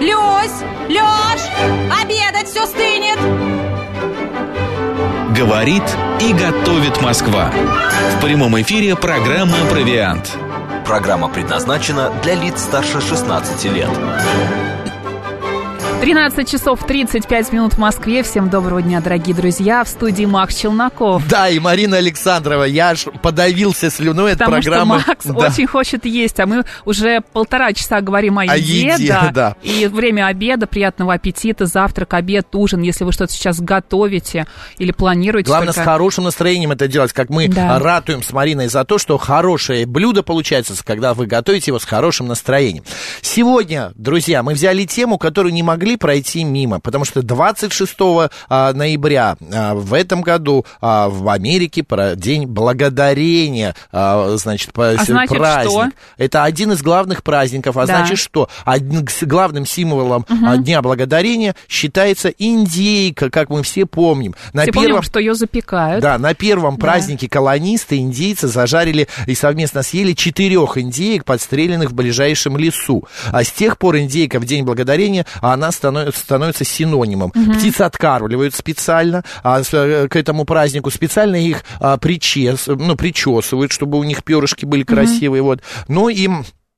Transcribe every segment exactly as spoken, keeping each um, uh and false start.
Люсь! Лёш! Обедать все стынет! Говорит и готовит Москва. В прямом эфире программа «Провиант». Программа предназначена для лиц старше шестнадцати лет. тринадцать часов тридцать пять минут в Москве. Всем доброго дня, дорогие друзья. В студии Макс Челноков. Да, и Марина Александрова. Я аж подавился слюной от Потому программы. Потому что Макс да. очень хочет есть, а мы уже полтора часа говорим о еде. О еде, да. да. И время обеда, приятного аппетита, завтрак, обед, ужин. Если вы что-то сейчас готовите или планируете. Главное, только... с хорошим настроением это делать, как мы да. ратуем с Мариной за то, что хорошее блюдо получается, когда вы готовите его с хорошим настроением. Сегодня, друзья, мы взяли тему, которую не могли пройти мимо. Потому что двадцать шестого ноября в этом году в Америке День Благодарения, значит, а значит, праздник. Что? Это один из главных праздников, а да. значит что? Одним, главным символом угу. Дня Благодарения считается индейка, как мы все помним. На все первом, помним, что ее запекают. Да, на первом да. празднике колонисты, индейцы зажарили и совместно съели четырех индеек, подстреленных в ближайшем лесу. А с тех пор индейка в День Благодарения, она становится, становится синонимом. Угу. Птицы откармливают специально а, с, к этому празднику, специально их а, причес, ну, причесывают, чтобы у них перышки были угу. красивые. Вот. Ну и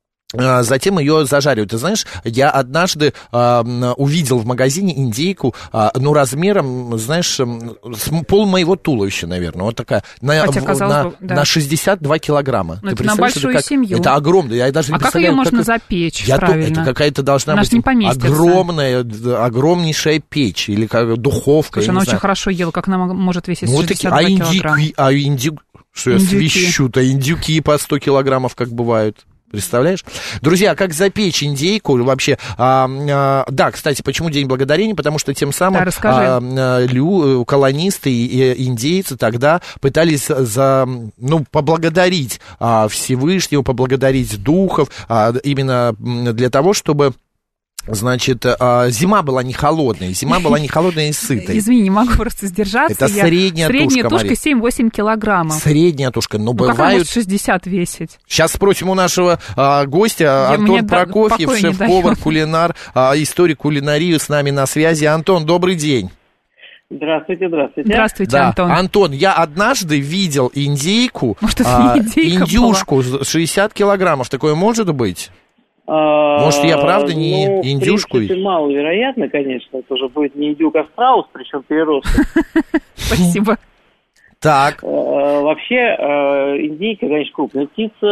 затем ее зажаривают. Ты знаешь, я однажды э, увидел в магазине индейку, э, ну, размером, знаешь, с пол моего туловища, наверное. Вот такая. На, Хотя, казалось на, бы, да. на шестьдесят два килограмма. Ну, это на большую это как, семью. Это огромно. Я даже не а как ее можно как... запечь я правильно? То, это какая-то должна она быть огромная, огромнейшая печь или как духовка. Слушай, она очень знаю. хорошо ела. Как она может весить ну, шестьдесят два такие, а килограмма? Индюки, а индюк... Что индюки. Я свищу-то? Индюки по сто килограммов как бывают. Представляешь? Друзья, как запечь индейку вообще? А, а, да, кстати, почему День Благодарения? Потому что тем самым да, а, лю, колонисты и индейцы тогда пытались за, ну, поблагодарить а, Всевышнего, поблагодарить духов, а, именно для того, чтобы... Значит, зима была не холодная, зима была не холодная и сытая. Извини, не могу просто сдержаться. Это я... средняя, средняя тушка, тушка семь-восемь килограммов. Средняя тушка, но ну, бывают... как она может шестьдесят весить? Сейчас спросим у нашего а, гостя, я Антон Прокофьев, шеф-повар, кулинар, а, историк кулинарии с нами на связи. Антон, добрый день. Здравствуйте, здравствуйте. Здравствуйте, да. Антон. Антон, я однажды видел индейку, может, а, индейка индюшку, была? шестьдесят килограммов. Такое может быть? Может, я правда не ну, индюшку? В принципе, маловероятно, конечно. Это уже будет не индюк, а страус, причем переросток. Спасибо. Так. Вообще, индейка, конечно, крупная птица.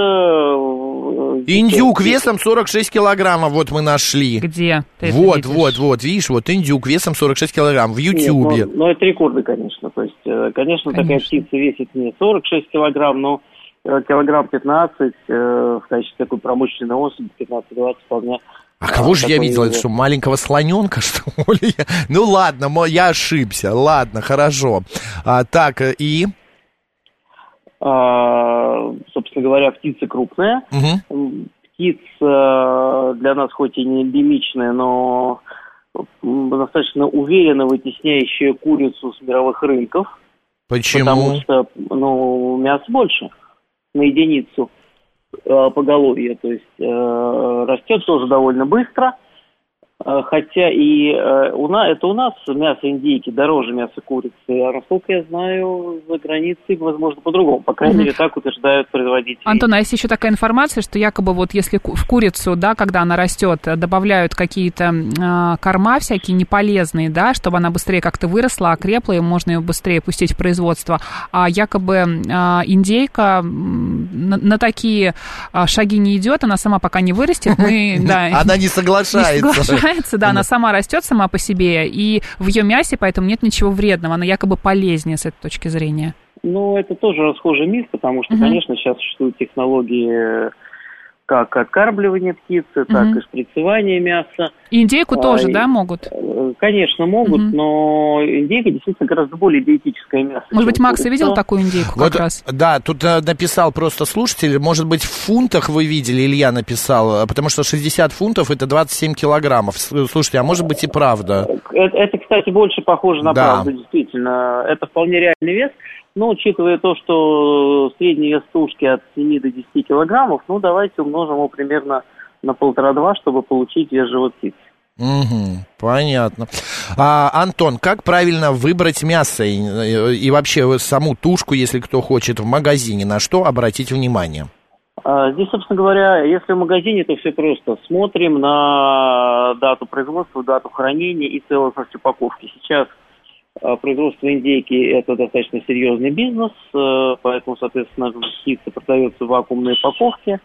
Индюк весом сорок шесть килограммов, вот мы нашли. Где? Вот, вот, вот, видишь, вот индюк весом сорок шесть килограмм в Ютьюбе. Ну, это рекорды, конечно. То есть, конечно, такая птица весит не сорок шесть килограмм, но килограмм пятнадцать э, в качестве такой промышленной особи, пятнадцать-двадцать вполне. А кого же я видел? Это что, маленького слоненка, что ли? Ну ладно, я ошибся. Ладно, хорошо. А, так, и? А, собственно говоря, птица крупная. Угу. Птица для нас хоть и не эндемичная, но достаточно уверенно вытесняющая курицу с мировых рынков. Почему? Потому что, ну, мяса больше на единицу э, поголовья, то есть э, растет тоже довольно быстро, э, хотя и э, у нас, это у нас мясо индейки дороже мяса курицы, а насколько я знаю, за границей, возможно, по-другому, по крайней мере, так утверждают производители. Антон, а есть еще такая информация, что якобы вот если в курицу, да, когда она растет, добавляют какие-то э, корма всякие неполезные, да, чтобы она быстрее как-то выросла, окрепла, и можно ее быстрее пустить в производство, а якобы э, индейка на, на такие э, шаги не идет, она сама пока не вырастет, мы, да, она не соглашается. Не соглашается, да, она сама растет сама по себе, и в ее мясе поэтому нет ничего вредного, она якобы полезнее с этой точки зрения. Ну, это тоже расхожий миф, потому что, угу. конечно, сейчас существуют технологии как откармливание птицы, так угу. и шприцевание мяса. И индейку а, тоже, и, да, могут? Конечно, могут, угу. но индейка действительно гораздо более диетическое мясо. Может быть, Макс, ты видел такую индейку как вот, раз? Да, тут написал просто слушатель, может быть, в фунтах вы видели, Илья написал, потому что шестьдесят фунтов это двадцать семь килограммов. Слушайте, а может быть и правда? Это, это кстати, больше похоже на да. правду, действительно. Это вполне реальный вес. Но, учитывая то, что средний вес тушки от семи до десяти килограммов, ну, давайте умножим его примерно на полтора-два, чтобы получить вес живой птицы. Угу, понятно. А, Антон, как правильно выбрать мясо и, и вообще саму тушку, если кто хочет в магазине, на что обратить внимание? Здесь, собственно говоря, если в магазине, то все просто. Смотрим на дату производства, дату хранения и целостность упаковки. Сейчас производство индейки – это достаточно серьезный бизнес, поэтому, соответственно, птица продается в вакуумной упаковке,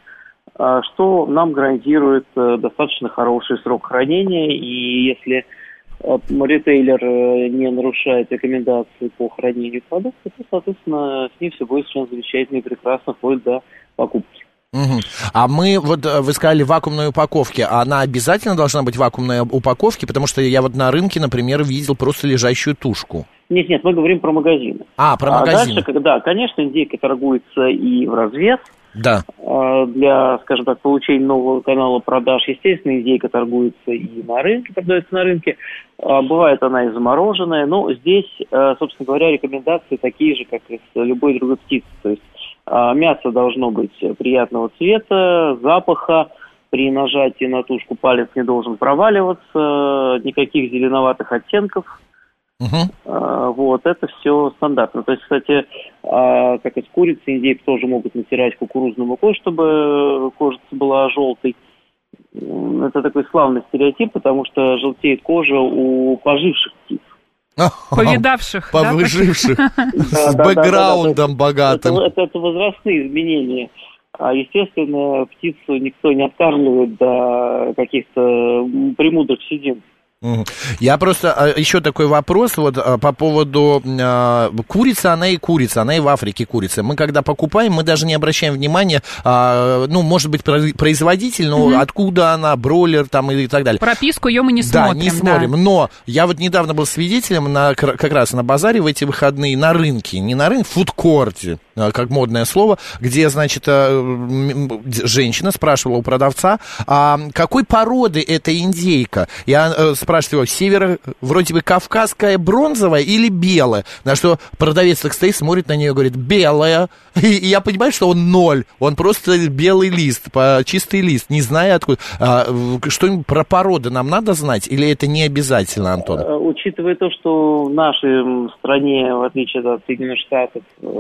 что нам гарантирует достаточно хороший срок хранения. И если ритейлер не нарушает рекомендации по хранению продукта, то, соответственно, с ним все будет совершенно замечательно и прекрасно, вплоть до покупки. Угу. А мы, вот вы сказали, вакуумной упаковке, а она обязательно должна быть в вакуумной упаковке? Потому что я вот на рынке, например, видел просто лежащую тушку. Нет, нет, мы говорим про магазины. А, про магазины. А дальше, да, конечно, индейка торгуется и в развес. Да. Для, скажем так, получения нового канала продаж. Естественно, индейка торгуется и на рынке, продается на рынке. Бывает она и замороженная. Но здесь, собственно говоря, рекомендации такие же, как и с любой другой птицей. То есть мясо должно быть приятного цвета, запаха. При нажатии на тушку палец не должен проваливаться. Никаких зеленоватых оттенков. Uh-huh. Вот, это все стандартно. То есть, кстати, как и с курицей, индейку тоже могут натирать кукурузной мукой, чтобы кожица была желтой. Это такой славный стереотип, потому что желтеет кожа у поживших птиц. Повидавших, да? Повыживших, с бэкграундом богатым. Это возрастные изменения. А, естественно, птицу никто не откармливает до каких-то премудрых седин. Я просто, еще такой вопрос вот по поводу э, курицы, она и курица, она и в Африке курица. Мы когда покупаем, мы даже не обращаем внимания, э, ну, может быть, производитель, но угу. откуда она, бройлер там и так далее. Прописку ее мы не да, смотрим. Не смотрим, да, но я вот недавно был свидетелем на, как раз на базаре в эти выходные, на рынке, не на рынке, в фудкорте, как модное слово, где, значит, женщина спрашивала у продавца, а какой породы эта индейка? Я спрашиваю, спрашиваю, севера вроде бы кавказская бронзовая или белая? На что продавец так стоит, смотрит на нее и говорит, белая. И, и я понимаю, что он ноль, он просто белый лист, чистый лист, не зная откуда. А, что-нибудь про породы нам надо знать или это не обязательно, Антон? Учитывая то, что в нашей стране, в отличие от Соединенных Штатов,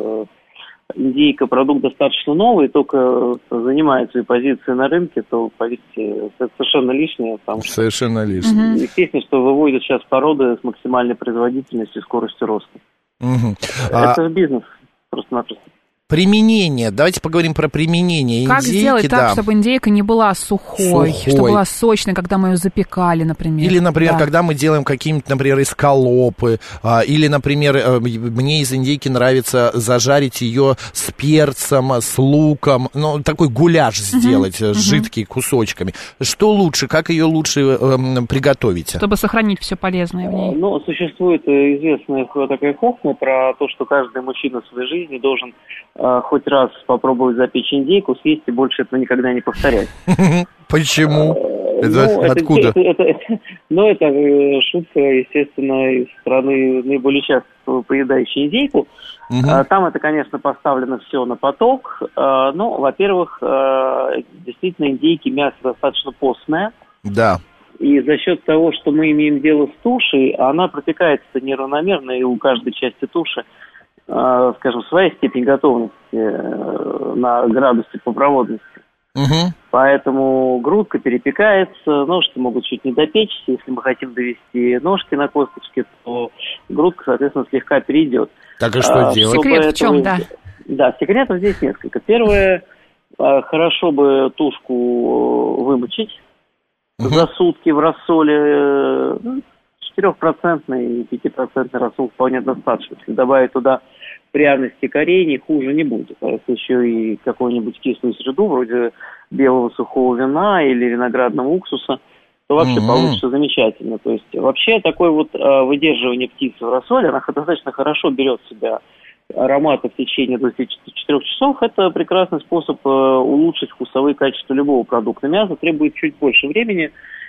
индейка продукт достаточно новый, только занимает свои позиции на рынке, то, поверьте, это совершенно лишнее. Потому что, совершенно лишнее. Естественно, что выводят сейчас породы с максимальной производительностью и скоростью роста. Угу. Это а... же бизнес, просто-напросто. Применение. Давайте поговорим про применение индейки. Как сделать да. так, чтобы индейка не была сухой, сухой, чтобы была сочной, когда мы ее запекали, например. Или, например, да. когда мы делаем какие-нибудь, например, эскалопы. А, или, например, мне из индейки нравится зажарить ее с перцем, с луком. Ну, такой гуляш сделать, uh-huh, жидкий, uh-huh. кусочками. Что лучше? Как ее лучше э, приготовить? Чтобы сохранить все полезное в ней. Ну, существует известная такая хохма про то, что каждый мужчина в своей жизни должен хоть раз попробовать запечь индейку, съесть и больше этого никогда не повторять. Почему? Это ну, откуда? Это, это, это, ну, это шутка, естественно, из страны наиболее часто поедающей индейку. Угу. Там это, конечно, поставлено все на поток. Но, во-первых, действительно, индейки мясо достаточно постное. Да. И за счет того, что мы имеем дело с тушей, она протекается неравномерно, и у каждой части туши, скажем, своя степень готовности на градусе по проводности. Угу. Поэтому грудка перепекается, ножки могут чуть не допечься. Если мы хотим довести ножки на косточке, то грудка, соответственно, слегка перейдет. Так и что а, делать? Секрет в чем, да? Да, секретов здесь несколько. Первое, хорошо бы тушку вымочить угу. за сутки в рассоле. четырехпроцентный и пятипроцентный рассол вполне достаточно. Если добавить туда пряности, корений, хуже не будет. А если еще и какую-нибудь кислую среду, вроде белого сухого вина или виноградного уксуса, то вообще mm-hmm. получится замечательно. То есть вообще такое вот а, выдерживание птицы в рассоле, она достаточно хорошо берет в себя ароматы в течение двадцати четырёх часов. Это прекрасный способ а, улучшить вкусовые качества любого продукта. Мясо требует чуть больше времени,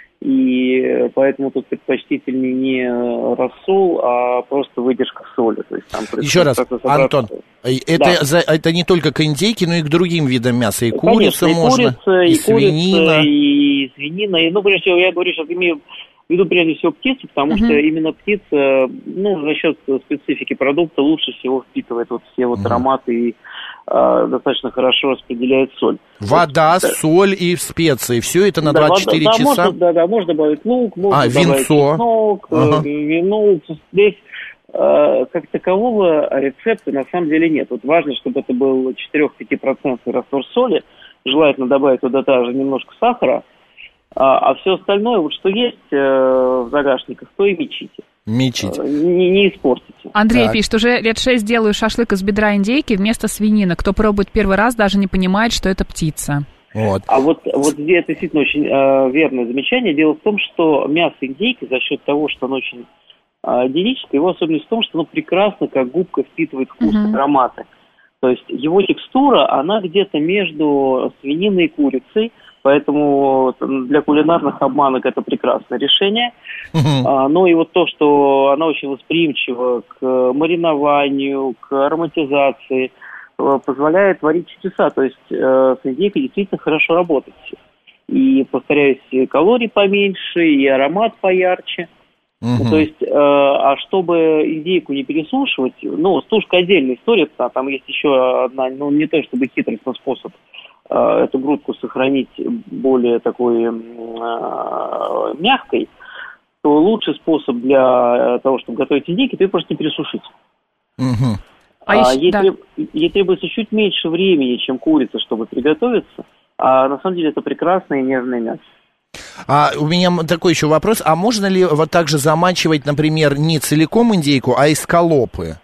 и поэтому тут предпочтительнее не рассол, а просто выдержка соли. То есть, там еще раз, Антон, это, да. за, это не только к индейке, но и к другим видам мяса. И курица Конечно, можно, и, курица, и, и свинина. Курица, и свинина. И, ну, прежде всего, я говорю, что имею Ввиду прежде всего птицы, потому Мгм. что именно птица, ну, за счет специфики продукта лучше всего впитывает вот все вот ароматы и э, достаточно хорошо распределяет соль. Вода, Вот, да. соль и специи. Все это на Да, двадцать четыре вода- да, часа. Можно, да, да, можно добавить лук, можно А, добавить винцо. чеснок, э, Ага. вино. Здесь э, как такового рецепта на самом деле нет. Вот важно, чтобы это был четыре-пять процентов раствор соли. Желательно добавить туда также немножко сахара. А, а все остальное, вот что есть э, в загашниках, то и мечите. Мечить. Э, Не, не испортите. Андрей Так. пишет, уже лет шесть делаю шашлык из бедра индейки вместо свинины. Кто пробует первый раз, даже не понимает, что это птица. Вот. А вот, вот здесь это действительно очень э, верное замечание. Дело в том, что мясо индейки за счет того, что оно очень э, единическое, его особенность в том, что оно прекрасно, как губка, впитывает вкус и Мгм. ароматы. То есть его текстура, она где-то между свининой и курицей, поэтому для кулинарных обманок это прекрасное решение. Мгм. А, ну и вот то, что она очень восприимчива к маринованию, к ароматизации, э, позволяет творить чудеса. То есть э, с индейкой действительно хорошо работать. И, повторяюсь, и калорий поменьше, и аромат поярче. Мгм. То есть, э, а чтобы индейку не пересушивать, ну, стушка отдельная история, да, там есть еще одна, ну, не то чтобы хитростный способ э, эту грудку сохранить более такой э, мягкой, то лучший способ для того, чтобы готовить индейки, это ее просто не пересушить. Мгм. А А еще- ей, да. треб- ей требуется чуть меньше времени, чем курица, чтобы приготовиться, а на самом деле это прекрасное и нежное мясо. А у меня м- такой еще вопрос. А можно ли вот так же замачивать, например, не целиком индейку, а эскалопы?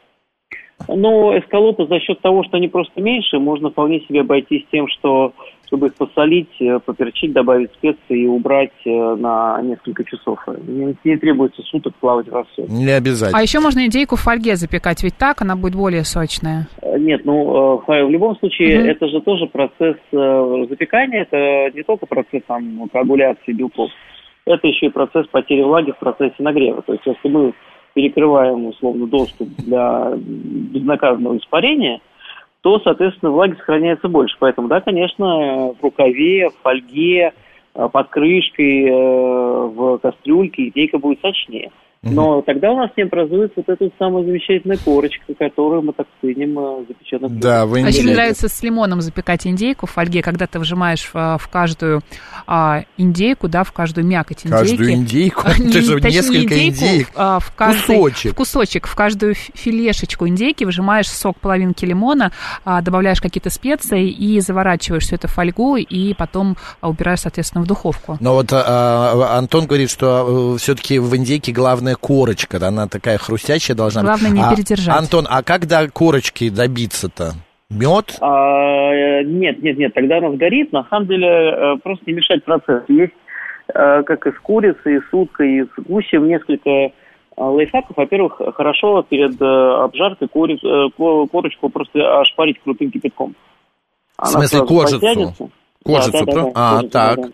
Но эскалопы за счет того, что они просто меньше, можно вполне себе обойтись тем, что чтобы их посолить, э, поперчить, добавить специи и убрать э, на несколько часов. Не, не требуется суток плавать в рассоле. Не обязательно. А еще можно индейку в фольге запекать, ведь так она будет более сочная. Э, Нет, ну, э, в в любом случае, Мгм. это же тоже процесс э, запекания, это не только процесс там, коагуляции белков, это еще и процесс потери влаги в процессе нагрева. То есть, если мы перекрываем, условно, доступ для безнаказанного испарения, то, соответственно, влаги сохраняется больше. Поэтому, да, конечно, в рукаве, в фольге, э, под крышкой, э, в кастрюльке индейка будет сочнее. Но тогда у нас не образуется вот эта вот самая замечательная корочка, которую мы так ценим э, запеченных. Да, в А еще Индии. мне нравится с лимоном запекать индейку в фольге, когда ты вжимаешь в, в каждую а, индейку, да, в каждую мякоть индейки. Каждую индейку? А, Это же точнее, не несколько индейку, индейк. а, в каждый, Кусочек. в кусочек, в каждую ф- филешечку индейки выжимаешь сок половинки лимона, а, добавляешь какие-то специи и заворачиваешь все это в фольгу, и потом а, убираешь, соответственно, в духовку. Но вот а, Антон говорит, что все-таки в индейке главная корочка, да, она такая хрустящая должна Главное быть. не А, передержать. Антон, а как до корочки добиться-то? Мед? А, э, нет, нет, нет, тогда она сгорит. На самом деле, э, просто не мешать процессу. Есть, э, как и с курицей, и с уткой, и с гусем, несколько э, лайфхаков. Во-первых, хорошо перед э, обжаркой кури- э, ко- корочку просто ошпарить крутым кипятком. В смысле, сразу кожицу? подтянется. Кожицу, Да, да, да, про- да, а, кожицу, так. да, да.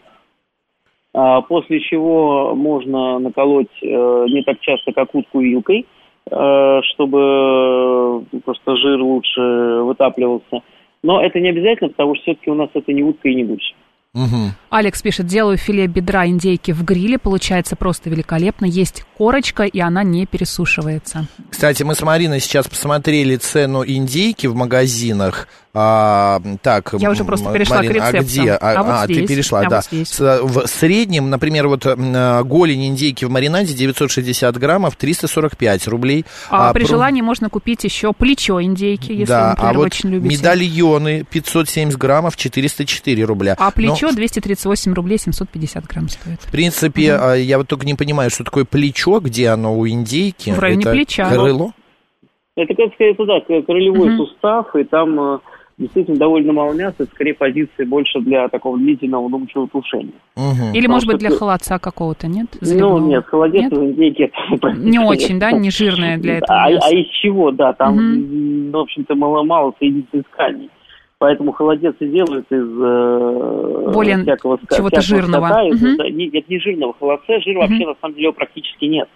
А, после чего можно наколоть э, не так часто, как утку вилкой, э, чтобы просто жир лучше вытапливался. Но это не обязательно, потому что все-таки у нас это не утка и не гусь. Мгм. Алекс пишет, делаю филе бедра индейки в гриле, получается просто великолепно. Есть корочка, и она не пересушивается. Кстати, мы с Мариной сейчас посмотрели цену индейки в магазинах. А, так, Я уже просто М- перешла к Марин, а рецептам. где? А, А вот а, ты здесь, перешла, а да. вот здесь. С- в среднем, например, вот м, голень индейки в маринаде девятьсот шестьдесят граммов, триста сорок пять рублей. А, при про- желании можно купить еще плечо индейки, если да, вы, например, а вот очень любите. медальоны пятьсот семьдесят граммов, четыреста четыре рубля. А Но, плечо двести тридцать восемь рублей, семьсот пятьдесят грамм стоит. в принципе, а, я вот только не понимаю, что такое плечо, где оно у индейки. В районе Это плеча. крыло? Это, как сказать, да, крылевой Мгм. сустав, и там э, действительно довольно мало мяса, это скорее позиции больше для такого длительного вдумчивого тушения. Мгм. Или, Потому может быть, что для ты- холодца какого-то, нет? Ну, Заливного? нет, холодец Нет? в индейке это Не очень, да, не жирное для этого А, мяса. а из чего, да, там, Мгм. м, в общем-то, мало-мало соединительных тканей. Поэтому холодец и делают из э, Более всякого, ска- чего-то всякого жирного. скота, из- Мгм. да, не- нет, не жирного. Холодца жира Мгм. вообще, на самом деле, его практически нет.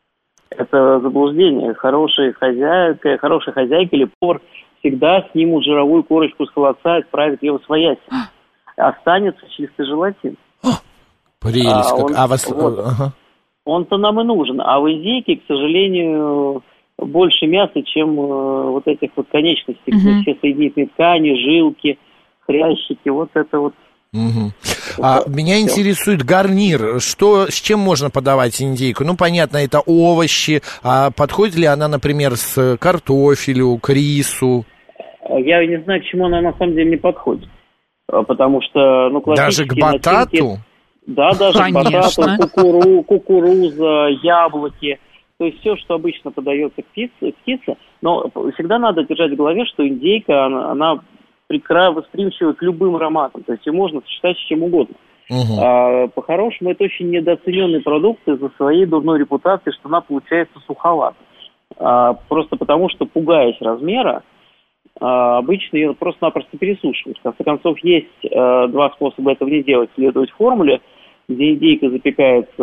Это заблуждение. Хорошая хозяйка, хорошая хозяйка или повар всегда снимут жировую корочку с холодца и отправят ее в своясь. Останется чистый желатин. Прелесть. А, как. он- А вас... вот. ага. Он-то нам и нужен. А в индейке, к сожалению, больше мяса, чем э, вот этих вот конечностей, Мгм. все соединительные ткани, жилки, хрящики, вот это вот. Мгм. А, Это меня всё. интересует гарнир. Что, с чем можно подавать индейку? Ну, понятно, это овощи. А подходит ли она, например, с картофелю, к рису? Я не знаю, к чему она на самом деле не подходит. А, Потому что, ну, Даже к классические начинки- батату? Да, даже Конечно. батату, кукуру, кукуруза, яблоки. То есть все, что обычно подается к птице, к птице. Но всегда надо держать в голове, что индейка, она, она прекрасно восприимчива к любым ароматам. То есть ее можно сочетать с чем угодно. Мгм. А, по-хорошему, это очень недооцененный продукт из-за своей дурной репутации, что она получается суховата. А, просто потому, что, пугаясь размера, а, обычно ее просто-напросто пересушивают. В конце концов, есть а, два способа этого не делать. Следовать формуле, где индейка запекается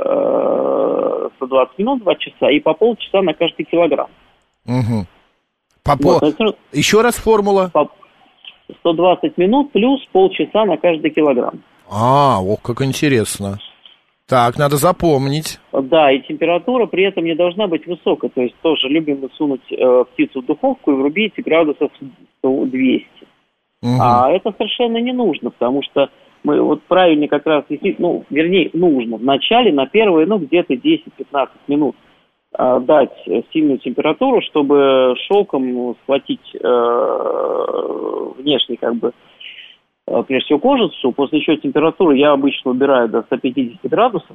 а, сто двадцать минут, два часа, и по полчаса на каждый килограмм. Мгм. По- Вот, по- это Еще раз формула. по- сто двадцать минут плюс полчаса на каждый килограмм. А, ох, как интересно. Так, надо запомнить. Да, и температура при этом не должна быть высокой. То есть тоже любим мы сунуть э, птицу в духовку и врубить градусов сто двести. Мгм. А это совершенно не нужно, потому что мы вот правильно как раз, действительно, ну, вернее, нужно в начале на первые, ну, где-то десять-пятнадцать минут э, дать сильную температуру, чтобы шелком схватить э, внешний, как бы, э, прежде всего кожицу. После чего температуру я обычно убираю до ста пятидесяти градусов.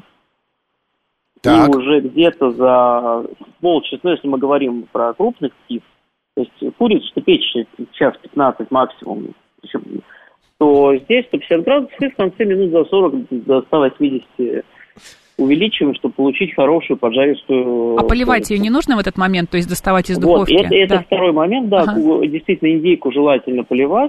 Так. И уже где-то за полчаса, ну, если мы говорим про крупных птиц, то есть курицу, что печь час пятнадцать максимум, причем, то здесь сто пятьдесят градусов, и в конце минут за сорок до ста восьмидесяти увеличиваем, чтобы получить хорошую поджаристую... А поливать ее курицу. не нужно в этот момент, то есть доставать из Вот, духовки? это, это Да. второй момент, да, Ага. ку- действительно, индейку желательно поливать.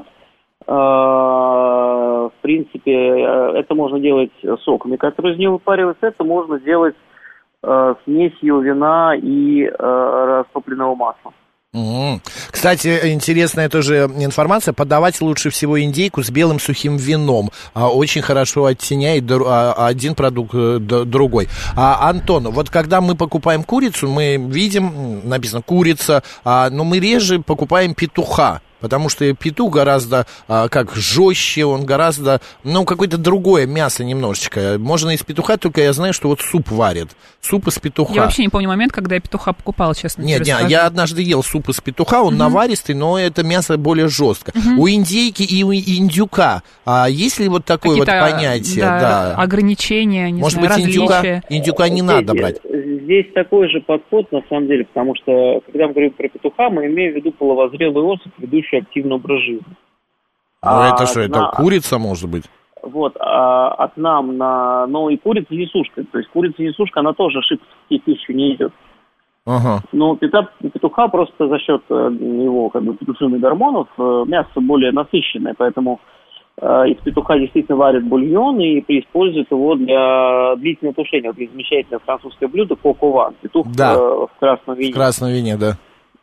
А, В принципе, э, это можно делать соками, которые из нее выпариваются, это можно делать э, смесью вина и э, растопленного масла. Мгм. Кстати, интересная тоже информация. Подавать лучше всего индейку с белым сухим вином. А, Очень хорошо оттеняет дру- а, один продукт э, д- другой. А, Антон, вот когда мы покупаем курицу, мы видим, м, написано курица, а, но мы реже покупаем петуха. Потому что петух гораздо, а, как жестче, он гораздо, ну, какое-то другое мясо немножечко. Можно из петуха, только я знаю, что вот суп варят. Суп из петуха. Я вообще не помню момент, когда я петуха покупала, честно Нет, тебе нет, скажу. я однажды ел суп из петуха, он наваристый, но это мясо более жестко. У индейки и у индюка, а есть ли вот такое вот Какие-то, понятие? да, Да. ограничения, не Может знаю, быть, индюка, различия. индюка не Здесь- надо брать? Здесь такой же подход, на самом деле, потому что, когда мы говорим про петуха, мы имеем в виду половозрелый особь, ведущий активный образ жизни. Ну, А это что, это на- курица, может быть? Вот, а от нам на... Ну, и курица-несушка. То есть курица-несушка, она тоже шибкой пищу не идет. Ага. Но пета- петуха просто за счет э, его, как бы, петушиных гормонов э, мясо более насыщенное, поэтому э, из петуха действительно варят бульон и используют его для длительного тушения. Вот есть замечательное французское блюдо коко-ван, петух Да. э, в красном вине. В красном вине, да.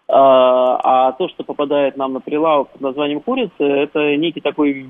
А, а то, что попадает нам на прилавок под названием курица, это некий такой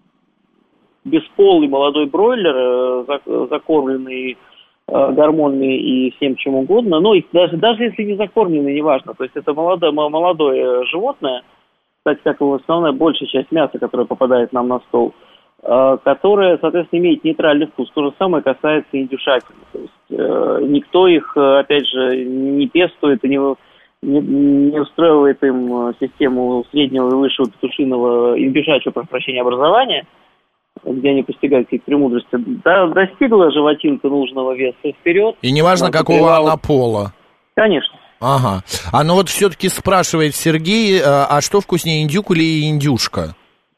бесполый молодой бройлер, э, зак- закормленный э, гормонами и всем чем угодно. Но и даже, даже если не закормленный, неважно. То есть это молодое, мо- молодое животное, кстати, как его основная большая часть мяса, которая попадает нам на стол, э, которое, соответственно, имеет нейтральный вкус. То же самое касается индюшатин. То есть э, никто их, э, опять же, не пестует и не, не, не устраивает им э, систему среднего и высшего петушиного индюшачьего, прошу прощения, образования, где они постигают какие-то премудрости. Да, достигла животинка нужного веса вперед. И неважно, на какого прилавок. она пола. Конечно. Ага. А ну вот все-таки спрашивает Сергей, а а что вкуснее, индюк или индюшка?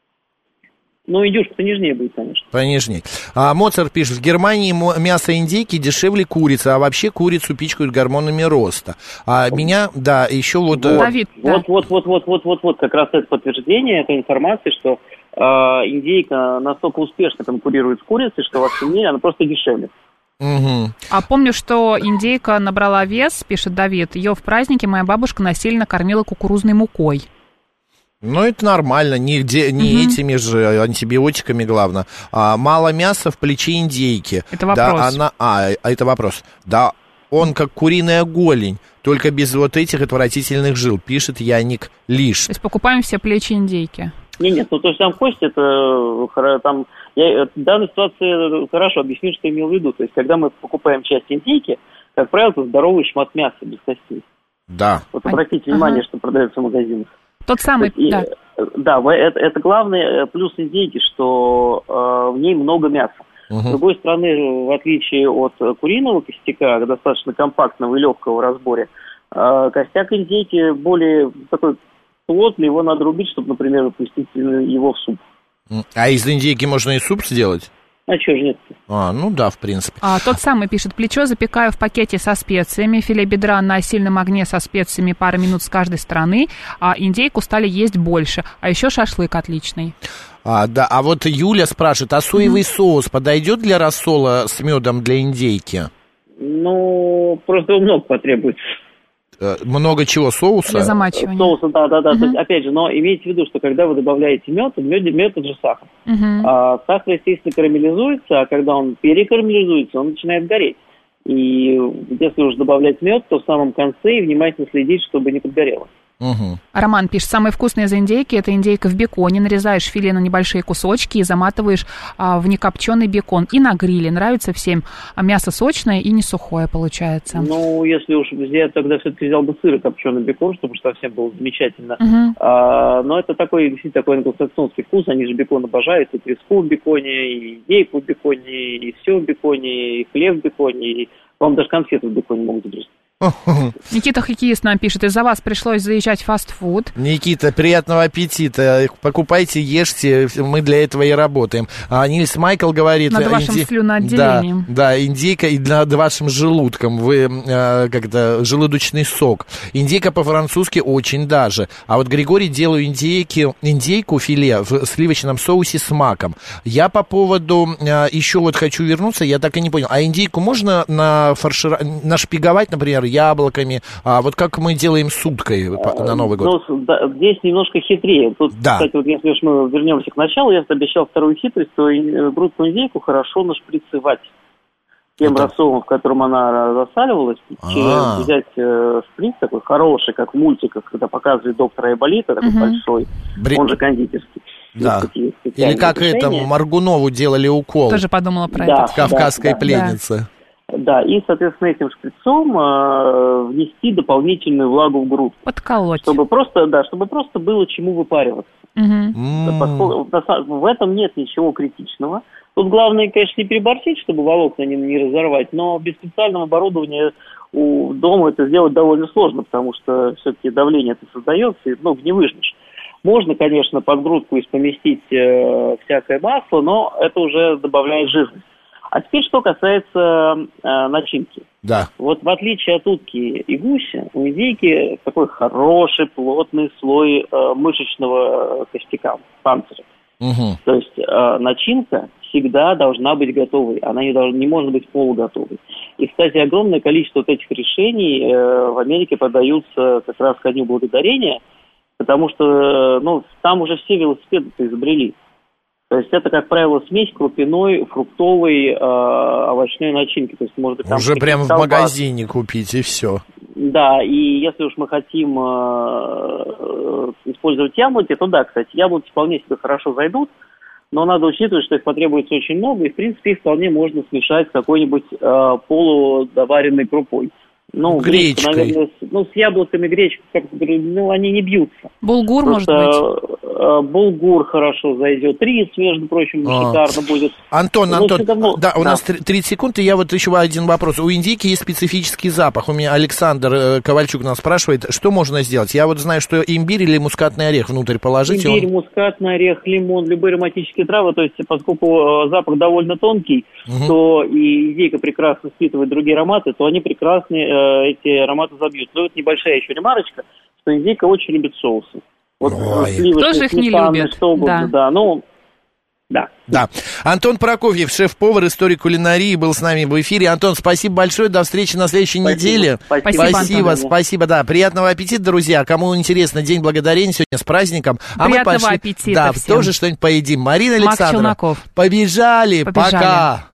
Ну, индюшка-то нежнее будет, конечно. Понежней. А Моцарт пишет, в Германии мо- мясо индейки дешевле курицы, а вообще курицу пичкают гормонами роста. А меня, да, еще вот... э, Давид, да. Вот, вот, вот, вот, вот, вот, вот, как раз это подтверждение этой информации, что э, индейка настолько успешно конкурирует с курицей, что в цене она просто дешевле. мгм. А помню, что индейка набрала вес, пишет Давид, ее в празднике моя бабушка насильно кормила кукурузной мукой. Ну, это нормально, не, где, не Мгм. этими же антибиотиками, главное. А, мало мяса в плече индейки. Это вопрос. Да, она, а, а, это вопрос. Да, он как куриная голень, только без вот этих отвратительных жил, пишет Яник Лиш. То есть покупаем все плечи индейки. Не, нет, ну то есть там кость, это хоро- там, я в данной ситуации хорошо объясню, что я имел в виду. То есть когда мы покупаем часть индейки, как правило, это здоровый шмат мяса без костей. Да. Вот А- обратите ага. внимание, что продается в магазинах. Тот самый, И, да. э, да, в- это, это главный э, плюс индейки, что э, в ней много мяса. С Мгм. другой стороны, в отличие от э, куриного костяка, достаточно компактного и легкого в разборе, э, костяк индейки более такой плотный, его надо рубить, чтобы, например, выпустить его в суп. М, А из индейки можно и суп сделать? А что же нет? А, ну да, в принципе. А, тот самый пишет, плечо запекаю в пакете со специями, филе бедра на сильном огне со специями пара минут с каждой стороны, а индейку стали есть больше, а еще шашлык отличный. А, да, а вот Юля спрашивает, а соевый соус подойдет для рассола с медом для индейки? Ну, просто его много потребуется. Э, Много чего соуса? Для замачивания. Соуса, да, да, да. Мгм. То есть, опять же, но имейте в виду, что когда вы добавляете мед, мед, мед это же сахар. Мгм. А сахар, естественно, карамелизуется, а когда он перекарамелизуется, он начинает гореть. И если уже добавлять мед, то в самом конце и внимательно следить, чтобы не подгорело. Мгм. Роман пишет, самое вкусное из индейки – это индейка в беконе. Нарезаешь филе на небольшие кусочки и заматываешь а, в некопченый бекон. И на гриле. Нравится всем. А мясо сочное и не сухое получается. Ну, если уж я тогда все-таки взял бы сыр и копченый бекон, чтобы уж совсем было замечательно. Мгм. А, но это такой, действительно, такой англосаксонский вкус. Они же бекон обожают. И треску в беконе, и индейку в беконе, и все в беконе, и хлеб в беконе, и, по-моему, даже конфеты в беконе могут загрузить. Никита Хоккеист нам пишет, из-за вас пришлось заезжать в фастфуд. Никита, приятного аппетита. Покупайте, ешьте, мы для этого и работаем. А Нильс Майкл говорит... Над вашим инди- слюноотделением. Да, да, индейка и над вашим желудком. Вы, э, как-то, желудочный сок. Индейка по-французски очень даже. А вот Григорий делаю индейки, индейку филе в сливочном соусе с маком. Я по поводу... Э, еще вот хочу вернуться, я так и не понял. А индейку можно на фаршира... нашпиговать, например, яблоками? А вот как мы делаем с уткой по- на Новый год? Ну, да, здесь немножко хитрее. Тут, Да. кстати, вот если уж мы вернемся к началу, я обещал вторую хитрость, то и- грудку индейку хорошо нашприцевать тем Это- рассолом, в котором она засаливалась. А. Через- взять э, шприц такой хороший, как в мультиках, когда показывает доктора Айболита, такой Мгм. большой, Бри- он же кондитерский. Да. Есть такие Или специальные как это, решения. Маргунову делали укол. Тоже подумала про Да. это. Кавказская да, пленница. Да, и, соответственно, этим шприцом э, внести дополнительную влагу в грудь. Подколоть. Чтобы просто, да, чтобы просто было чему выпариваться. Мгм. М. Поскольку на са- в этом нет ничего критичного. Тут главное, конечно, не переборщить, чтобы волокна не, не разорвать, но без специального оборудования у дома это сделать довольно сложно, потому что все-таки давление это создается, и много не выжмешь. Можно, конечно, под грудку и поместить э, всякое масло, но это уже добавляет жирность. А теперь, что касается э, начинки. Да. Вот в отличие от утки и гуся, у индейки такой хороший, плотный слой э, мышечного костяка, панциря. Мгм. То есть э, начинка всегда должна быть готовой, она не, должна, не может быть полуготовой. И, кстати, огромное количество вот этих решений э, в Америке подаются как раз ко Дню Благодарения, потому что э, ну, там уже все велосипеды-то изобрели. То есть это, как правило, смесь крупяной, фруктовой, э, овощной начинки. То есть, может быть, там Уже прямо в колбасы. магазине купить, и все. Да, и если уж мы хотим э, использовать яблоки, то да, кстати, яблоки вполне себе хорошо зайдут, но надо учитывать, что их потребуется очень много, и, в принципе, их вполне можно смешать с какой-нибудь э, полудоваренной крупой. Ну, гречка, Гречкой. наверное, с, ну, с яблоками гречка, как говорю, ну, они не бьются. Булгур, может Просто быть? э, булгур хорошо зайдет, рис, между прочим, А. шикарно будет. Антон, Ну, Антон, всё давно- да, у да. нас три- тридцать секунд, и я вот еще один вопрос. У индейки есть специфический запах. У меня Александр э, Ковальчук нас спрашивает, что можно сделать? Я вот знаю, что имбирь или мускатный орех внутрь положить. и Имбирь, он- мускатный орех, лимон, любые ароматические травы, то есть поскольку э, запах довольно тонкий, Мгм. то и индейка прекрасно впитывает другие ароматы, то они прекрасно э, эти ароматы забьют. Но вот небольшая еще ремарочка, что индейка очень любит соусы. Вот Ой. сливочный, Кто же их не сметанный, любит? что угодно, Да. да. Ну, Да. Да. Антон Прокофьев, шеф-повар, историк кулинарии, был с нами в эфире. Антон, спасибо большое. До встречи на следующей Спасибо. неделе. Спасибо, спасибо, Антон. спасибо, да. Приятного аппетита, друзья. Кому интересно, День Благодарения сегодня с праздником. А Приятного мы пошли, аппетита да, всем. тоже что-нибудь поедим. Марина Макс Александровна, Челноков. побежали, Побежали. пока.